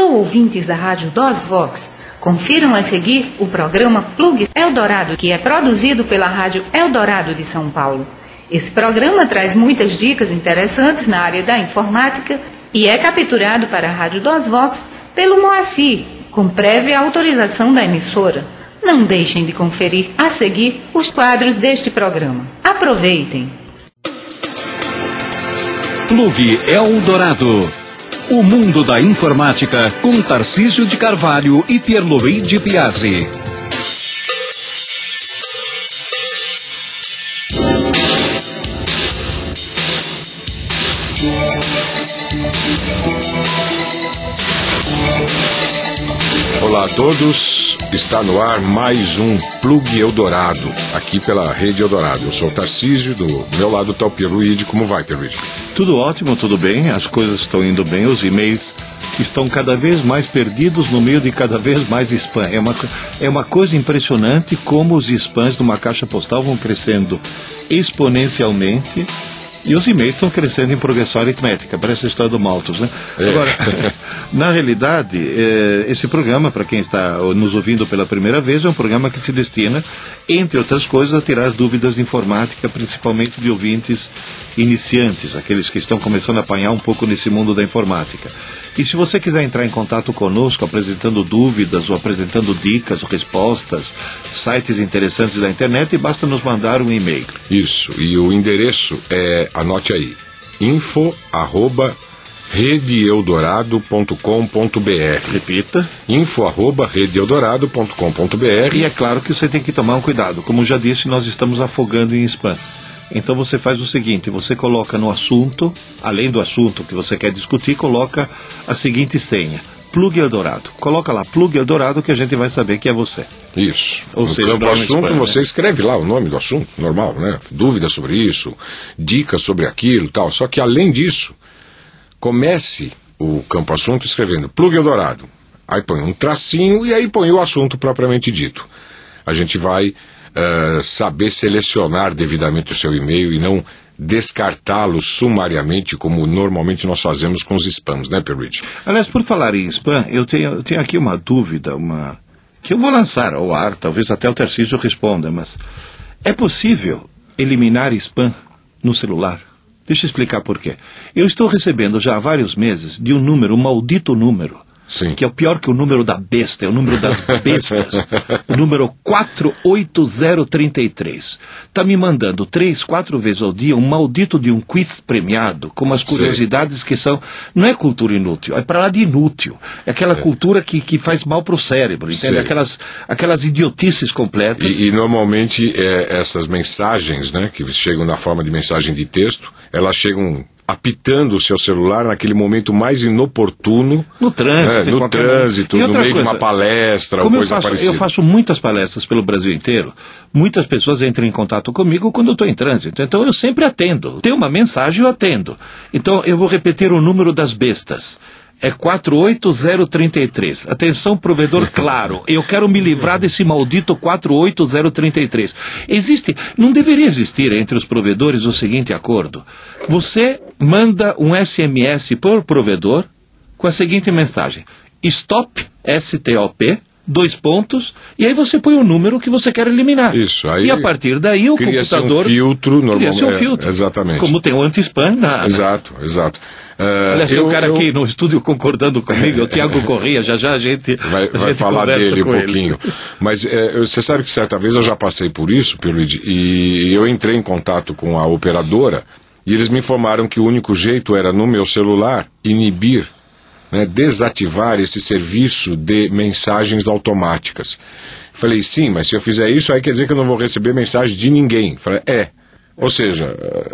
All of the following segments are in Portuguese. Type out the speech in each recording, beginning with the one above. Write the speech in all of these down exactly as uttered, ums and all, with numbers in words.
Alô, ouvintes da Rádio DOSVox. Confiram a seguir o programa Plug Eldorado, que é produzido pela Rádio Eldorado de São Paulo. Esse programa traz muitas dicas interessantes na área da informática e é capturado para a Rádio DOSVox pelo Moacir, com prévia autorização da emissora. Não deixem de conferir a seguir os quadros deste programa. Aproveitem! Plug Eldorado. O mundo da informática com Tarcísio de Carvalho e Pierluigi Piazzi. Olá a todos, está no ar mais um Plug Eldorado, aqui pela Rede Eldorado. Eu sou o Tarcísio, do meu lado está o Pierluigi. Como vai, Pierluigi? Tudo ótimo, tudo bem, as coisas estão indo bem, os e-mails estão cada vez mais perdidos no meio de cada vez mais spam. É uma, é uma coisa impressionante como os spams numa caixa postal vão crescendo exponencialmente. E os e-mails estão crescendo em progressão aritmética, parece a história do Malthus, né? É. Agora, na realidade, é, esse programa, para quem está nos ouvindo pela primeira vez, é um programa que se destina, entre outras coisas, a tirar dúvidas de informática, principalmente de ouvintes iniciantes, aqueles que estão começando a apanhar um pouco nesse mundo da informática. E se você quiser entrar em contato conosco, apresentando dúvidas ou apresentando dicas, respostas, sites interessantes da internet, basta nos mandar um e-mail. Isso, e o endereço é, anote aí, info arroba rede eldorado ponto com ponto b r. Repita. info arroba rede eldorado ponto com ponto b r. E é claro que você tem que tomar um cuidado. Como já disse, nós estamos afogando em spam. Então você faz o seguinte, você coloca no assunto, além do assunto que você quer discutir, coloca a seguinte senha, Plug Eldorado. Coloca lá, Plug Eldorado, que a gente vai saber que é você. Isso. Ou no seja, campo não é um assunto, spam, você né? escreve lá o nome do assunto, normal, né? Dúvidas sobre isso, dicas sobre aquilo, tal. Só que além disso, comece o campo assunto escrevendo Plug Eldorado. Aí põe um tracinho e aí põe o assunto propriamente dito. A gente vai Uh, saber selecionar devidamente o seu e-mail e não descartá-lo sumariamente, como normalmente nós fazemos com os spams, né, Pierluigi? Aliás, por falar em spam, eu tenho, eu tenho aqui uma dúvida, uma que eu vou lançar ao ar, talvez até o Tarcísio responda, mas é possível eliminar spam no celular? Deixa eu explicar por quê. Eu estou recebendo já há vários meses de um número, um maldito número, Sim. que é o pior que o número da besta, é o número das bestas, o número quatro oito zero três três. Está me mandando três, quatro vezes ao dia um maldito de um quiz premiado, com umas curiosidades Sim. que são, não é cultura inútil, é para lá de inútil, é aquela é. cultura que, que faz mal para o cérebro, entende? Aquelas, aquelas idiotices completas. E, e normalmente é, essas mensagens, né, que chegam na forma de mensagem de texto, elas chegam apitando o seu celular naquele momento mais inoportuno. No trânsito. É, no trânsito, no meio coisa, de uma palestra ou coisa eu faço, parecida. Eu faço muitas palestras pelo Brasil inteiro. Muitas pessoas entram em contato comigo quando eu estou em trânsito. Então eu sempre atendo. Tem uma mensagem, eu atendo. Então eu vou repetir o número das bestas. É quatro oito zero três três. Atenção, provedor Claro. Eu quero me livrar desse maldito quatro oito zero três três. Existe, não deveria existir entre os provedores o seguinte acordo. Você manda um S M S por provedor com a seguinte mensagem. Stop, S T O P, dois pontos, e aí você põe o número que você quer eliminar. Isso, aí e a partir daí o cria-se computador... um filtro normal. Cria-se um é, filtro. Exatamente. Como tem o anti-spam na... Exato, exato. Uh, Aliás, eu, tem um cara eu... aqui no estúdio concordando comigo, o Tiago Corrêa, já já a gente vai, a vai gente falar dele um pouquinho. Ele. Mas é, você sabe que certa vez eu já passei por isso, Pierluigi, e eu entrei em contato com a operadora e eles me informaram que o único jeito era no meu celular inibir, né, desativar esse serviço de mensagens automáticas. Falei, sim, mas se eu fizer isso, aí quer dizer que eu não vou receber mensagem de ninguém. Falei, é. Ou seja,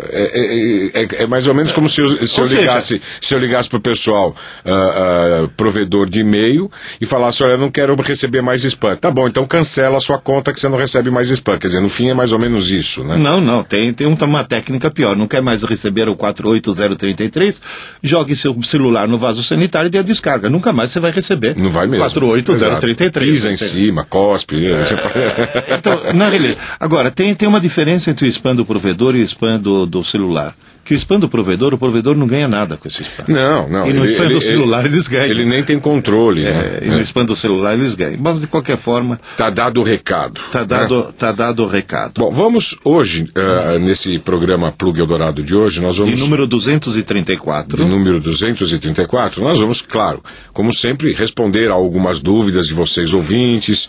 é, é, é, é mais ou menos como se eu, se eu ligasse, se eu ligasse para o pessoal, uh, uh, provedor de e-mail, e falasse, olha, eu não quero receber mais spam. Tá bom, então cancela a sua conta que você não recebe mais spam. Quer dizer, no fim é mais ou menos isso, né? Não, não, tem, tem uma técnica pior. Não quer mais receber o quatro oito zero três três, jogue seu celular no vaso sanitário e dê a descarga. Nunca mais você vai receber. Não vai mesmo. quatro oito zero três três. Pisa em cima, cospe. É. Você... Então, na realidade, agora, tem, tem uma diferença entre o spam do provedor e o spam do, do celular. que o spam do provedor, o provedor não ganha nada com esse spam. Não, não. E no ele, spam ele, do celular ele, eles ganham. Ele nem tem controle, é, né? E no é. spam do celular eles ganham. Mas, de qualquer forma... Tá dado o recado. Tá dado, né? Tá dado o recado. Bom, vamos hoje, uh, nesse programa Plug Eldorado de hoje, nós vamos... De número duzentos e trinta e quatro. De número duzentos e trinta e quatro, nós vamos, claro, como sempre, responder a algumas dúvidas de vocês ouvintes,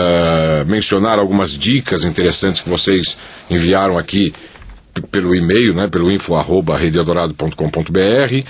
uh, mencionar algumas dicas interessantes que vocês enviaram aqui pelo e-mail, né, pelo info arroba rede eldorado ponto com ponto br,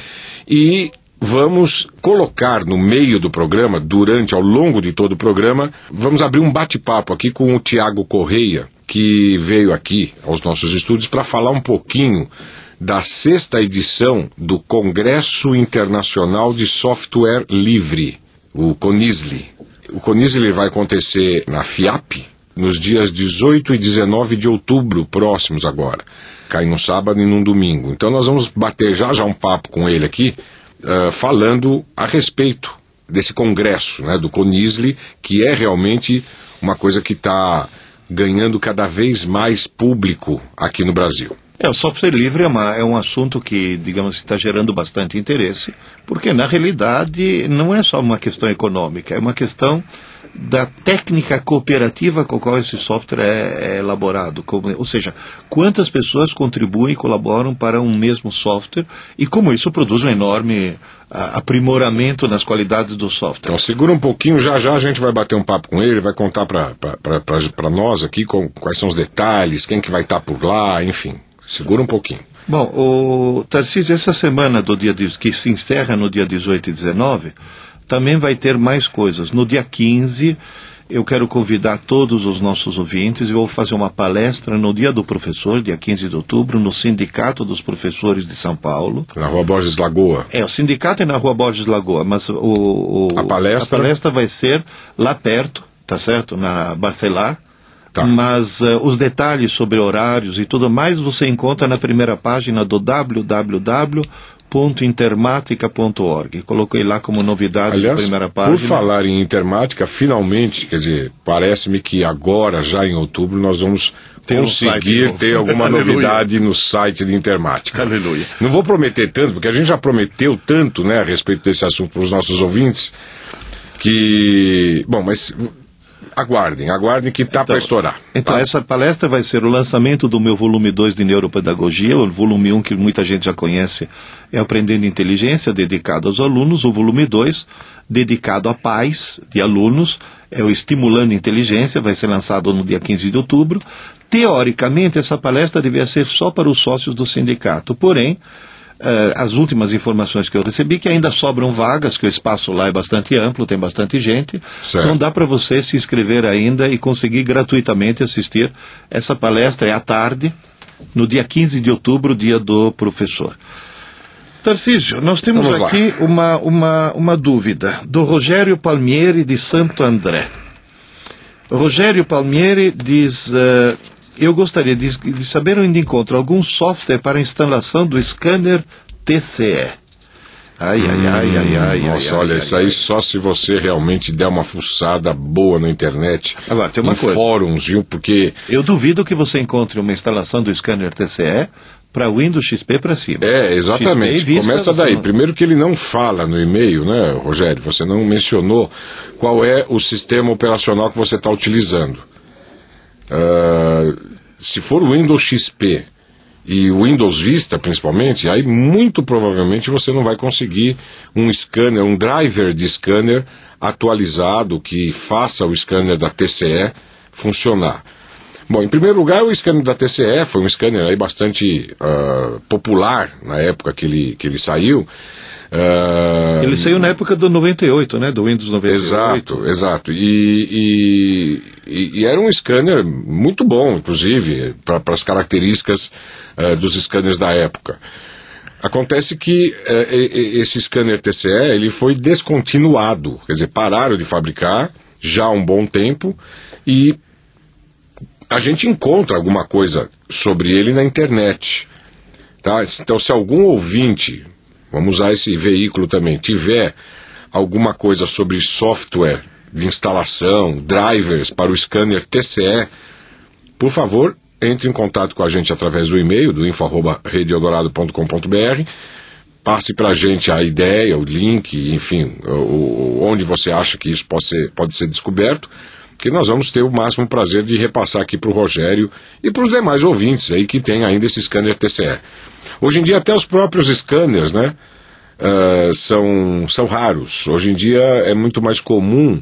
e vamos colocar no meio do programa, durante, ao longo de todo o programa, vamos abrir um bate-papo aqui com o Tiago Correia, que veio aqui aos nossos estúdios para falar um pouquinho da sexta edição do Congresso Internacional de Software Livre, o CONISLI. O CONISLI vai acontecer na FIAP, nos dias dezoito e dezenove de outubro próximos agora. Cai num sábado e num domingo. Então nós vamos bater já já um papo com ele aqui, uh, falando a respeito desse congresso, né, do CONISLI, que é realmente uma coisa que está ganhando cada vez mais público aqui no Brasil. É, o software livre é, uma, é um assunto que, digamos, está gerando bastante interesse, porque na realidade não é só uma questão econômica, é uma questão da técnica cooperativa com a qual esse software é, é elaborado. Como, ou seja, quantas pessoas contribuem e colaboram para um mesmo software e como isso produz um enorme a, aprimoramento nas qualidades do software. Então segura um pouquinho, já já a gente vai bater um papo com ele, vai contar para nós aqui com, quais são os detalhes, quem que vai estar por lá, enfim. Segura um pouquinho. Bom, o Tarcísio, essa semana do dia de, que se encerra no dia dezoito e dezenove, também vai ter mais coisas. No dia quinze, eu quero convidar todos os nossos ouvintes e vou fazer uma palestra no Dia do Professor, dia quinze de outubro, no Sindicato dos Professores de São Paulo. Na Rua Borges Lagoa. É, o sindicato é na Rua Borges Lagoa, mas o, o, a, palestra... a palestra vai ser lá perto, tá certo? Na Bacelar. Tá. Mas uh, os detalhes sobre horários e tudo mais você encontra na primeira página do w w w ponto intermática ponto org. Coloquei lá como novidade. Aliás, na primeira página. Por falar em Intermática, finalmente, quer dizer, parece-me que agora, já em outubro, nós vamos Tem conseguir um ter alguma novidade no site de Intermática. Aleluia. Não vou prometer tanto, porque a gente já prometeu tanto, né, a respeito desse assunto para os nossos ouvintes, que... Bom, mas... Aguardem, aguardem que está então, para estourar. Então, tá? Essa palestra vai ser o lançamento do meu volume dois de Neuropedagogia, o volume um que muita gente já conhece é Aprendendo Inteligência, dedicado aos alunos, o volume dois, dedicado a pais de alunos, é o Estimulando Inteligência, vai ser lançado no dia quinze de outubro. Teoricamente, essa palestra devia ser só para os sócios do sindicato, porém, Uh, as últimas informações que eu recebi, que ainda sobram vagas, que o espaço lá é bastante amplo, tem bastante gente, certo. Então dá para você se inscrever ainda e conseguir gratuitamente assistir essa palestra, é à tarde, no dia quinze de outubro, dia do professor. Tarcísio, nós temos Vamos aqui uma, uma, uma dúvida, do Rogério Palmieri, de Santo André. Rogério Palmieri diz... Uh, Eu gostaria de, de saber onde encontro algum software para a instalação do scanner T C E. Ai, ai, ai, ai, ai. Nossa, ai, olha, ai, isso ai, aí ai. só se você realmente der uma fuçada boa na internet. Agora, tem uma em coisa. fóruns, viu? Porque... Eu duvido que você encontre uma instalação do scanner T C E para Windows X P para cima. É, exatamente. X P Vista, começa daí. Não... Primeiro que ele não fala no e-mail, né, Rogério? Você não mencionou qual é o sistema operacional que você está utilizando. Uh, se for o Windows X P e o Windows Vista principalmente, aí muito provavelmente você não vai conseguir um scanner, um driver de scanner atualizado que faça o scanner da T C E funcionar. Bom, em primeiro lugar, o scanner da T C E foi um scanner aí bastante uh, popular na época que ele, que ele saiu. Uh, ele saiu na época do noventa e oito, né? Do Windows noventa e oito. Exato, exato. E, e, e, e era um scanner muito bom, inclusive, para as características uh, dos scanners da época. Acontece que uh, esse scanner T C E ele foi descontinuado, quer dizer, pararam de fabricar já há um bom tempo e a gente encontra alguma coisa sobre ele na internet. Tá? Então, se algum ouvinte... Vamos usar esse veículo também. Tiver alguma coisa sobre software de instalação, drivers para o scanner T C E, por favor, entre em contato com a gente através do e-mail, do info arroba rede eldorado ponto com ponto b r. Passe para a gente a ideia, o link, enfim, o, o, onde você acha que isso pode ser, pode ser descoberto, que nós vamos ter o máximo prazer de repassar aqui para o Rogério e para os demais ouvintes aí que tem ainda esse scanner T C E. Hoje em dia até os próprios scanners, né, uh, são, são raros. Hoje em dia é muito mais comum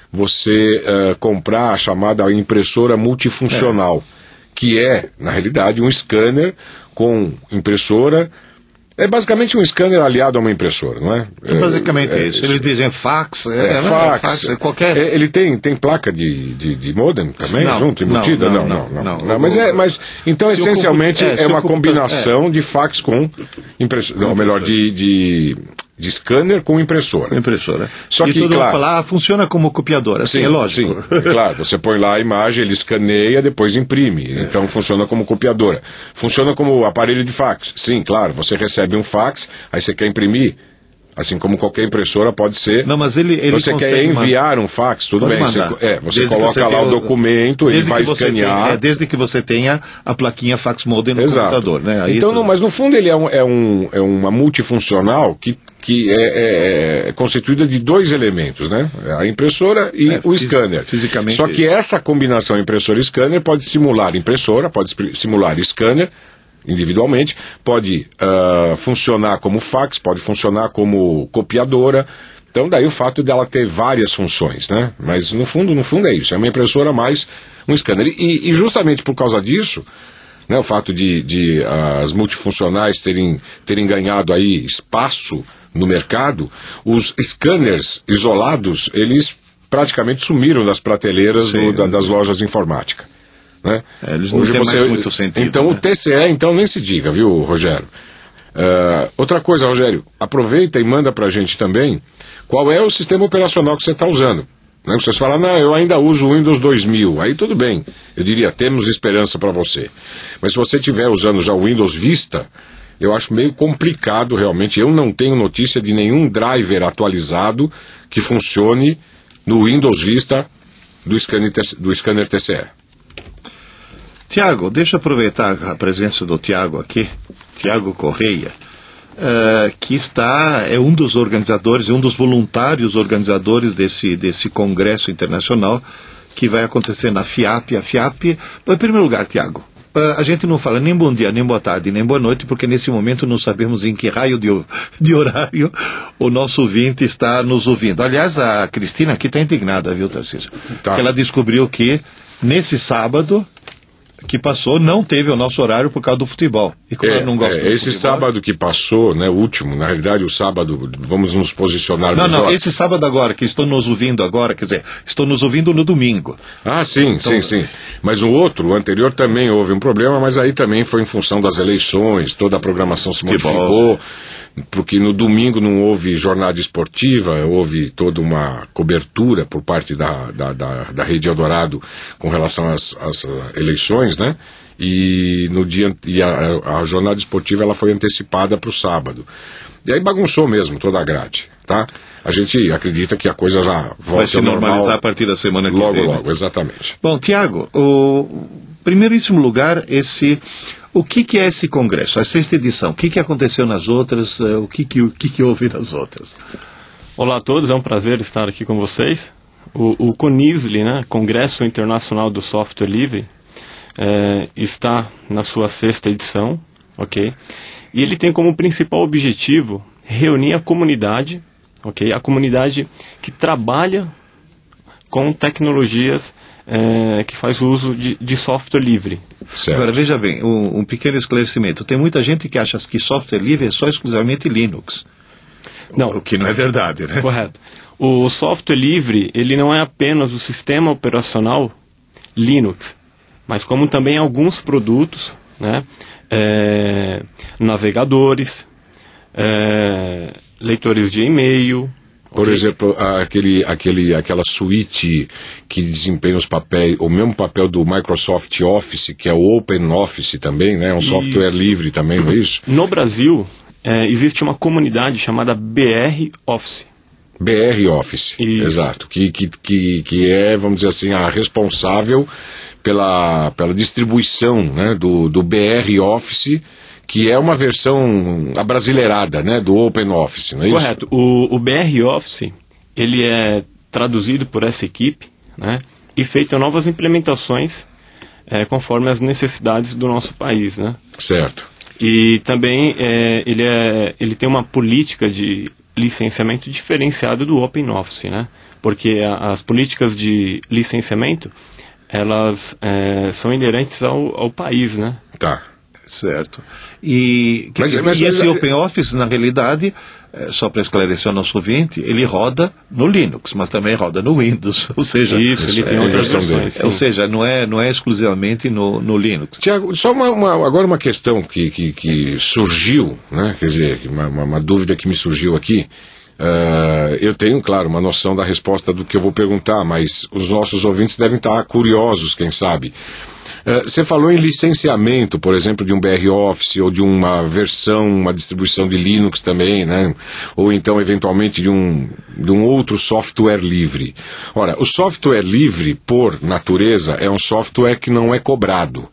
você uh, comprar a chamada impressora multifuncional, é. que é, na realidade, um scanner com impressora. É basicamente um scanner aliado a uma impressora, não é? É basicamente é, isso. Eles dizem fax. É, é, fax. fax é qualquer... É, ele tem, tem placa de, de, de modem também, não, junto, embutida? Não, não, não. não, não, não. não mas, é, mas, então, se essencialmente, é, é uma combinação é. de fax com impressora. Ou melhor, de... de de scanner com impressora. Impressora. Só e que, todo claro, mundo fala, ah, funciona como copiadora, assim, sim, é lógico. Sim, é claro, você põe lá a imagem, ele escaneia, depois imprime. É. Então funciona como copiadora. Funciona como aparelho de fax. Sim, claro, você recebe um fax, aí você quer imprimir, assim como qualquer impressora pode ser. Não, mas ele, ele você quer enviar um fax, tudo bem. Você, é, você coloca você lá o documento, ele vai escanear. Tem, é, desde que você tenha a plaquinha fax modem no Exato. computador. Né? Aí então, tudo... não, mas no fundo ele é, um, é, um, é uma multifuncional que que é, é, é constituída de dois elementos, né? A impressora e é, o scanner. Fisicamente. Só que essa combinação impressora e scanner pode simular impressora, pode simular scanner individualmente, pode uh, funcionar como fax, pode funcionar como copiadora. Então daí o fato dela ter várias funções, né? Mas no fundo, no fundo é isso, é uma impressora mais um scanner. E, e justamente por causa disso, né, o fato de, de uh, as multifuncionais terem, terem ganhado aí espaço no mercado, os scanners isolados, eles praticamente sumiram das prateleiras Sim, do, da, das lojas de informática. Né? É, eles não Hoje têm você... mais muito sentido. Então, né? O T C E, então, nem se diga, viu, Rogério? Uh, outra coisa, Rogério, aproveita e manda pra gente também qual é o sistema operacional que você está usando. Né? Vocês falam, não, eu ainda uso o Windows dois mil. Aí tudo bem, eu diria, temos esperança para você. Mas se você estiver usando já o Windows Vista, eu acho meio complicado realmente. Eu não tenho notícia de nenhum driver atualizado que funcione no Windows Vista do scanner, do scanner T C E. Tiago, deixa eu aproveitar a presença do Tiago aqui, Tiago Correia, uh, que está, é um dos organizadores, um dos voluntários organizadores desse, desse congresso internacional que vai acontecer na FIAP. A FIAP, em primeiro lugar, Tiago, Uh, a gente não fala nem bom dia, nem boa tarde, nem boa noite, porque nesse momento não sabemos em que raio de, de horário o nosso ouvinte está nos ouvindo. Aliás, a Cristina aqui está indignada, viu, Tarcísio? Tá. Porque ela descobriu que nesse sábado que passou não teve o nosso horário por causa do futebol. E como é, ela não gosta é, do esse futebol, sábado que passou, né, o último, na realidade o sábado, vamos nos posicionar Não, melhor. não, esse sábado agora, que estão nos ouvindo agora, quer dizer, estão nos ouvindo no domingo. Ah, sim, então, sim, sim. Mas o outro, o anterior também houve um problema, mas aí também foi em função das eleições, toda a programação se modificou, porque no domingo não houve jornada esportiva, houve toda uma cobertura por parte da, da, da, da Rede Eldorado com relação às, às eleições, né? E, no dia, e a, a jornada esportiva ela foi antecipada para o sábado. E aí bagunçou mesmo toda a grade, tá? A gente acredita que a coisa já volta a normalizar a partir da semana que logo, vem. Logo, logo, exatamente. Bom, Tiago, o primeiríssimo lugar, esse... O que, que é esse congresso, a sexta edição? O que, que aconteceu nas outras? O que, que, o que, que houve nas outras? Olá a todos, é um prazer estar aqui com vocês. O, o CONISLI, né, Congresso Internacional do Software Livre, é, está na sua sexta edição, ok? E ele tem como principal objetivo reunir a comunidade, ok? A comunidade que trabalha com tecnologias É, que faz uso de, de software livre. Certo. Agora, veja bem, um, um pequeno esclarecimento. Tem muita gente que acha que software livre é só exclusivamente Linux. Não. O que não é verdade, né? Correto. O software livre, ele não é apenas o sistema operacional Linux, mas como também alguns produtos, né? É, navegadores, é, leitores de e-mail. Por okay. exemplo, aquele, aquele, aquela suíte que desempenha os papéis, o mesmo papel do Microsoft Office, que é o Open Office também, né? É um software e... livre também, não é isso? No Brasil, é, existe uma comunidade chamada B R Office. B R Office, e... exato. Que, que, que, que é, vamos dizer assim, a responsável pela, pela distribuição, né, do, do B R Office, que é uma versão abrasileirada, né, do OpenOffice, não é isso? Correto. O, o B R Office, ele é traduzido por essa equipe, né, e feito novas implementações é, conforme as necessidades do nosso país, né? Certo. E também é, ele, é, ele tem uma política de licenciamento diferenciado do OpenOffice, né? Porque a, as políticas de licenciamento, elas é, são inerentes ao, ao país, né? Tá. Certo. E, quer Mas- dizer, mas- e esse mas- OpenOffice, na realidade, eh, só para esclarecer ao nosso ouvinte, ele roda no Linux, mas também roda no Windows. Ou seja, Isso, ele tem é a outras versão dele. versões. ou sim. seja, não é, não é exclusivamente no, no Linux. Tiago, só uma, uma- agora uma questão que, que, que surgiu, né? Quer dizer, uma, uma- uma dúvida que me surgiu aqui. Ah, eu tenho, claro, uma noção da resposta do que eu vou perguntar, mas os nossos ouvintes devem estar curiosos, quem sabe. Ah, você falou em licenciamento, por exemplo, de um B R Office ou de uma versão, uma distribuição de Linux também, né? Ou então, eventualmente, de um, de um outro software livre. Ora, o software livre, por natureza, é um software que não é cobrado,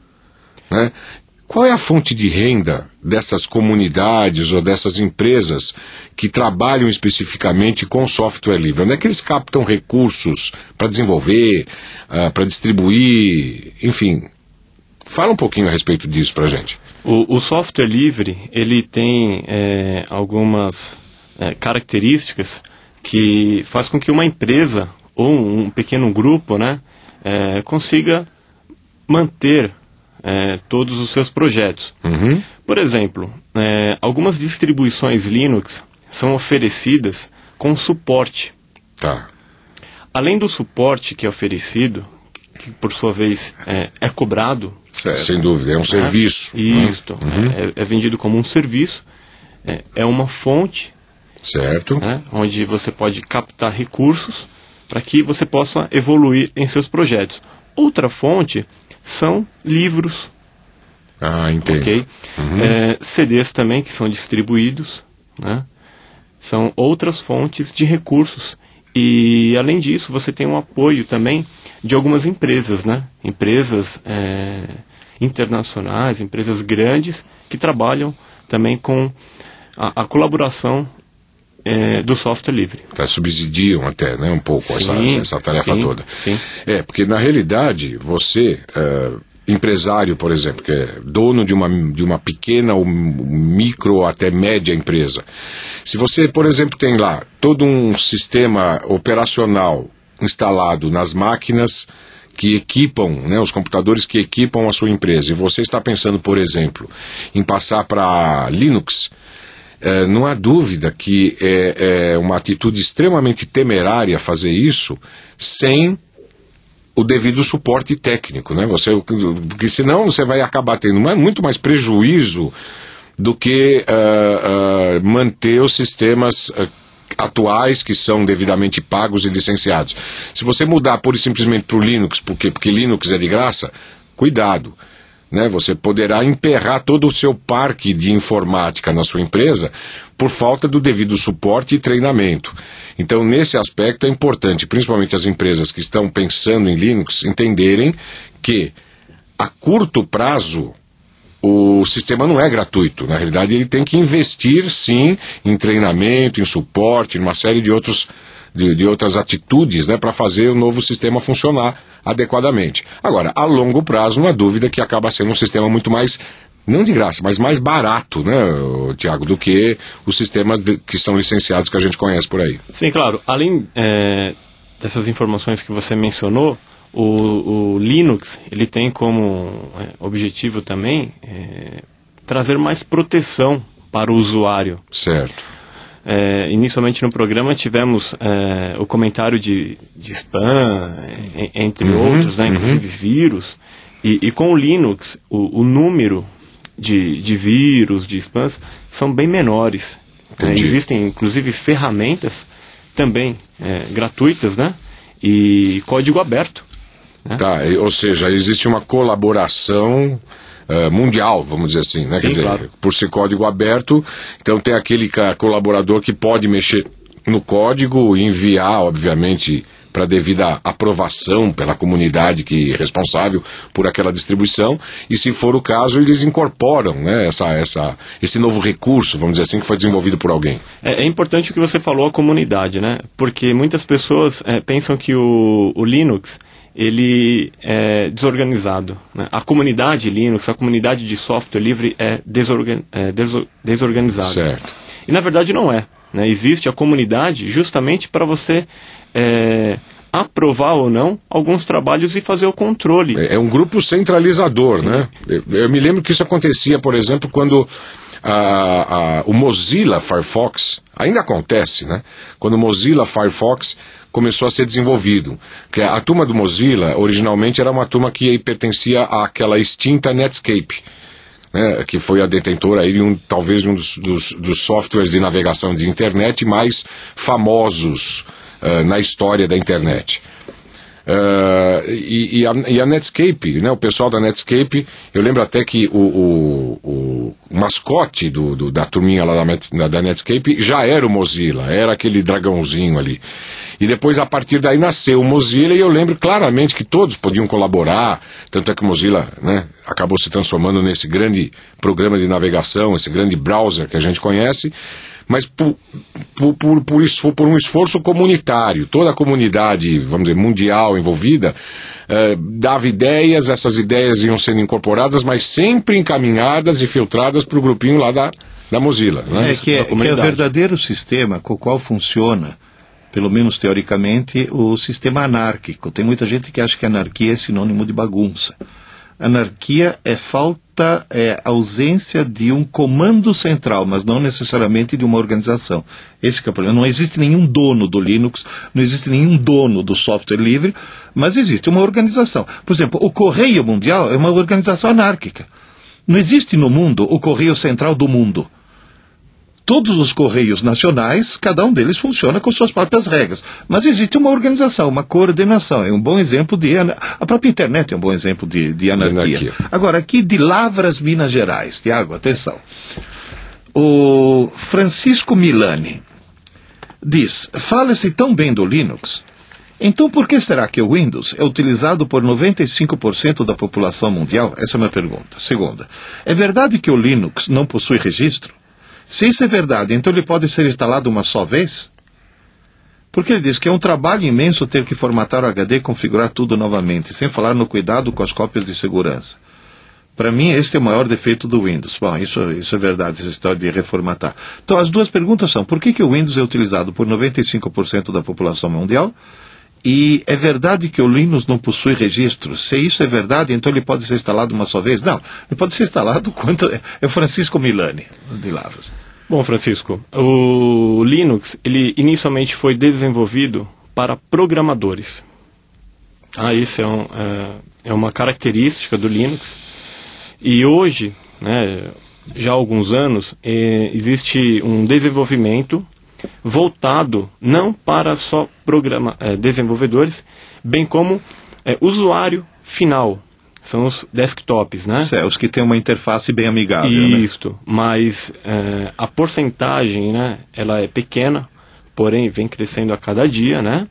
né? Qual é a fonte de renda dessas comunidades ou dessas empresas que trabalham especificamente com software livre? Onde é que eles captam recursos para desenvolver, uh, para distribuir, enfim? Fala um pouquinho a respeito disso para a gente. O, o software livre, ele tem é, algumas é, características que faz com que uma empresa ou um pequeno grupo, né, é, consiga manter é, todos os seus projetos. Uhum. Por exemplo, é, algumas distribuições Linux são oferecidas com suporte. Tá. Além do suporte que é oferecido, que por sua vez é, é cobrado, Sem dúvida, é um serviço. né? isto, é, é vendido como um serviço, é, é uma fonte, Certo. né, onde você pode captar recursos para que você possa evoluir em seus projetos. Outra fonte são livros, Ah, entendi. ok? É, C Ds também que são distribuídos, né? São outras fontes de recursos. E, além disso, você tem um apoio também de algumas empresas, né? Empresas é, internacionais, empresas grandes, que trabalham também com a, a colaboração é, do software livre. Tá, subsidiam até, né, um pouco essa, Sim, essa tarefa sim, toda. sim. É, porque na realidade, você, eh, empresário, por exemplo, que é dono de uma, de uma pequena ou micro até média empresa, se você, por exemplo, tem lá todo um sistema operacional instalado nas máquinas que equipam, né, os computadores que equipam a sua empresa, e você está pensando, por exemplo, em passar para Linux, É, não há dúvida que é, é uma atitude extremamente temerária fazer isso sem o devido suporte técnico, né? Você, porque senão você vai acabar tendo muito mais prejuízo do que uh, uh, manter os sistemas uh, atuais que são devidamente pagos e licenciados. Se você mudar pura e simplesmente para o Linux, porque, porque Linux é de graça, cuidado. Né, você poderá emperrar todo o seu parque de informática na sua empresa por falta do devido suporte e treinamento. Então, nesse aspecto é importante, principalmente as empresas que estão pensando em Linux, entenderem que a curto prazo o sistema não é gratuito. Na realidade, ele tem que investir, sim, em treinamento, em suporte, em uma série de outros De, de outras atitudes, né, para fazer o novo sistema funcionar adequadamente. Agora, a longo prazo, não há dúvida que acaba sendo um sistema muito mais, não de graça, mas mais barato, né, Tiago, do que os sistemas de, que são licenciados que a gente conhece por aí. Sim, claro. Além é, dessas informações que você mencionou, o, o Linux, ele tem como é, objetivo também é, trazer mais proteção para o usuário. Certo. É, inicialmente no programa tivemos é, o comentário de, de spam, é, entre Uhum, outros, né, inclusive vírus. E, e com o Linux, o, o número de, de vírus, de spams, são bem menores. É, existem, inclusive, ferramentas também é, gratuitas, né, e código aberto. Né? Tá, ou seja, existe uma colaboração Uh, mundial, vamos dizer assim, né? Sim, Quer dizer, claro. por ser código aberto, então tem aquele ca- colaborador que pode mexer no código e enviar, obviamente, para devida aprovação pela comunidade que é responsável por aquela distribuição, e se for o caso, eles incorporam, né, essa, essa, esse novo recurso, vamos dizer assim, que foi desenvolvido por alguém. É, é importante o que você falou, a comunidade, né? Porque muitas pessoas é, pensam que o, o Linux ele é desorganizado, né? A comunidade Linux, a comunidade de software livre é, desorgan, é desor, desorganizada. Certo. E na verdade não é, né? Existe a comunidade justamente para você é, aprovar ou não alguns trabalhos e fazer o controle. É, é um grupo centralizador, Sim. né? Eu, eu me lembro que isso acontecia, por exemplo, quando a, a, o Mozilla Firefox, ainda acontece, né? Quando o Mozilla Firefox começou a ser desenvolvido. Porque a turma do Mozilla, originalmente, era uma turma que pertencia àquela extinta Netscape, né, que foi a detentora aí de um, talvez um dos, dos, dos softwares de navegação de internet mais famosos uh, na história da internet. Uh, e, e, a, e a Netscape, né, o pessoal da Netscape, eu lembro até que o, o, o mascote do, do, da turminha lá da, da Netscape já era o Mozilla, era aquele dragãozinho ali. E depois, a partir daí, nasceu o Mozilla, e eu lembro claramente que todos podiam colaborar, tanto é que o Mozilla, né, acabou se transformando nesse grande programa de navegação, esse grande browser que a gente conhece, mas por, por, por, por, isso, por um esforço comunitário. Toda a comunidade, vamos dizer, mundial envolvida, eh, dava ideias, essas ideias iam sendo incorporadas, mas sempre encaminhadas e filtradas para o grupinho lá da, da Mozilla. Né? É que é, que é o verdadeiro sistema com o qual funciona, pelo menos teoricamente, o sistema anárquico. Tem muita gente que acha que anarquia é sinônimo de bagunça. Anarquia é falta, é ausência de um comando central, mas não necessariamente de uma organização. Esse que é o problema. Não existe nenhum dono do Linux, não existe nenhum dono do software livre, mas existe uma organização. Por exemplo, o Correio Mundial é uma organização anárquica. Não existe no mundo o Correio Central do mundo. Todos os correios nacionais, cada um deles funciona com suas próprias regras. Mas existe uma organização, uma coordenação. É um bom exemplo de... A própria internet é um bom exemplo de, de anarquia. anarquia. Agora, aqui de Lavras, Minas Gerais. Tiago, atenção. O Francisco Milani diz: fala-se tão bem do Linux. Então por que será que o Windows é utilizado por noventa e cinco por cento da população mundial? Essa é a minha pergunta. Segunda, é verdade que o Linux não possui registro? Se isso é verdade, então ele pode ser instalado uma só vez? Porque ele diz que é um trabalho imenso ter que formatar o H D e configurar tudo novamente, sem falar no cuidado com as cópias de segurança. Para mim, este é o maior defeito do Windows. Bom, isso, isso é verdade, essa história de reformatar. Então, as duas perguntas são: por que, que o Windows é utilizado por noventa e cinco por cento da população mundial? E é verdade que o Linux não possui registro? Se isso é verdade, então ele pode ser instalado uma só vez? Não, ele pode ser instalado quanto... É o Francisco Milani, de Lavras. Bom, Francisco, o Linux, ele inicialmente foi desenvolvido para programadores. Ah, isso é, um, é, é uma característica do Linux. E hoje, né, já há alguns anos, é, existe um desenvolvimento voltado não para só programa, é, desenvolvedores, bem como é, usuário final. São os desktops, né? É, os que têm uma interface bem amigável. Isso, né? Mas é, a porcentagem, né, ela é pequena, porém vem crescendo a cada dia, né?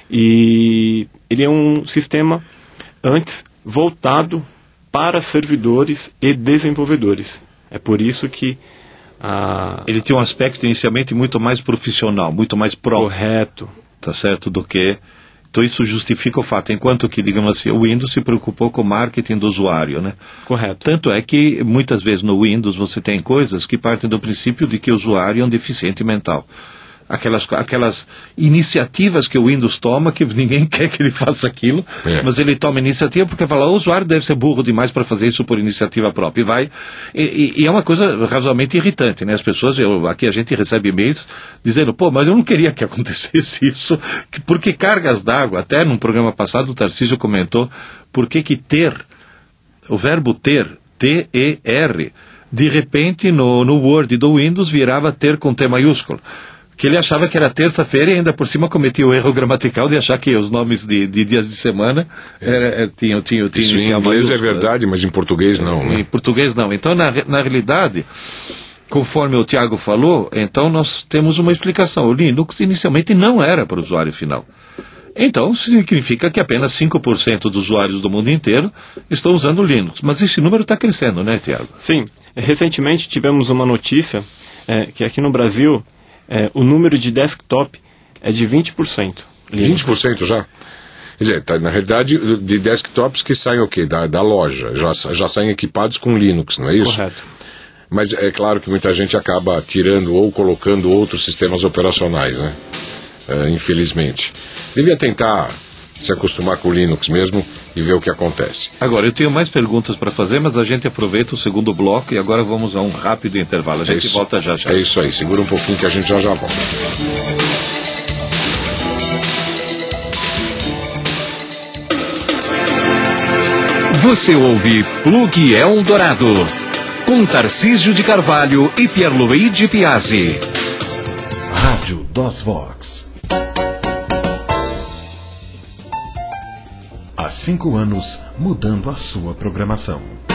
E ele é um sistema antes voltado para servidores e desenvolvedores. É por isso que Ah, ele tinha um aspecto inicialmente muito mais profissional, muito mais pro. Correto. Tá certo? Do que... Então isso justifica o fato, enquanto que, digamos assim, o Windows se preocupou com o marketing do usuário, né? Correto. Tanto é que, muitas vezes no Windows, você tem coisas que partem do princípio de que o usuário é um deficiente mental. Aquelas, aquelas iniciativas que o Windows toma, que ninguém quer que ele faça aquilo, é. Mas ele toma iniciativa porque fala: o usuário deve ser burro demais para fazer isso por iniciativa própria. E vai. E, e é uma coisa razoavelmente irritante, né? As pessoas, eu, aqui a gente recebe e-mails dizendo: pô, mas eu não queria que acontecesse isso, porque cargas d'água, até num programa passado o Tarcísio comentou, por que que ter, o verbo ter, T E R, de repente no, no Word do Windows virava ter com T maiúsculo. Que ele achava que era terça-feira e ainda por cima cometia o erro gramatical de achar que os nomes de, de dias de semana é. é, tinham, tinham, tinham... Isso em inglês é verdade, mas em português não, né? Em português não. Então, na, na realidade, conforme o Tiago falou, então nós temos uma explicação. O Linux inicialmente não era para o usuário final. Então, significa que apenas cinco por cento dos usuários do mundo inteiro estão usando Linux. Mas esse número está crescendo, né, Tiago? Sim. Recentemente tivemos uma notícia é, que aqui no Brasil é, o número de desktop é de vinte por cento. Linux. vinte por cento já? Quer dizer, tá, na realidade, de desktops que saem o quê? Da, da loja. Já, já saem equipados com Linux, não é isso? Correto. Mas é claro que muita gente acaba tirando ou colocando outros sistemas operacionais, né? É, infelizmente. Devia tentar se acostumar com o Linux mesmo e ver o que acontece. Agora, eu tenho mais perguntas para fazer, mas a gente aproveita o segundo bloco e agora vamos a um rápido intervalo. A gente é isso, volta já já. É isso aí, segura um pouquinho que a gente já já volta. Você ouve Plug Eldorado, com Tarcísio de Carvalho e Pierluigi Piazzi. Rádio DOSVox. Há cinco anos, mudando a sua programação.